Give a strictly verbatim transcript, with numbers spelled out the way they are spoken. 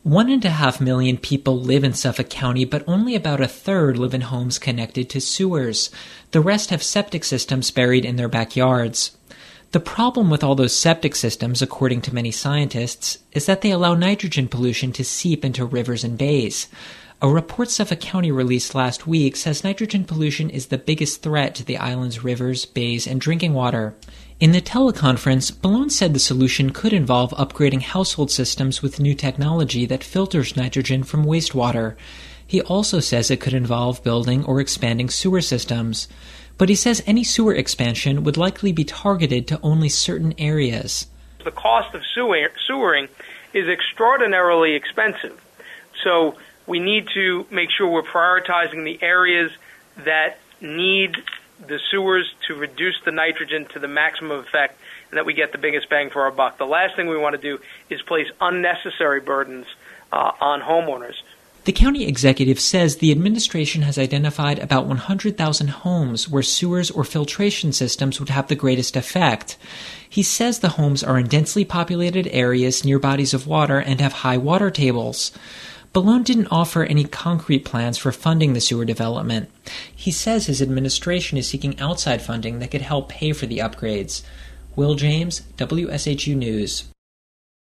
One and a half million people live in Suffolk County, but only about a third live in homes connected to sewers. The rest have septic systems buried in their backyards. The problem with all those septic systems, according to many scientists, is that they allow nitrogen pollution to seep into rivers and bays. A report Suffolk County released last week says nitrogen pollution is the biggest threat to the island's rivers, bays, and drinking water. In the teleconference, Bellone said the solution could involve upgrading household systems with new technology that filters nitrogen from wastewater. He also says it could involve building or expanding sewer systems. But he says any sewer expansion would likely be targeted to only certain areas. The cost of sewering is extraordinarily expensive. So we need to make sure we're prioritizing the areas that need the sewers to reduce the nitrogen to the maximum effect and that we get the biggest bang for our buck. The last thing we want to do is place unnecessary burdens uh, on homeowners. The county executive says the administration has identified about one hundred thousand homes where sewers or filtration systems would have the greatest effect. He says the homes are in densely populated areas near bodies of water and have high water tables. Bellone didn't offer any concrete plans for funding the sewer development. He says his administration is seeking outside funding that could help pay for the upgrades. Will James, W S H U News.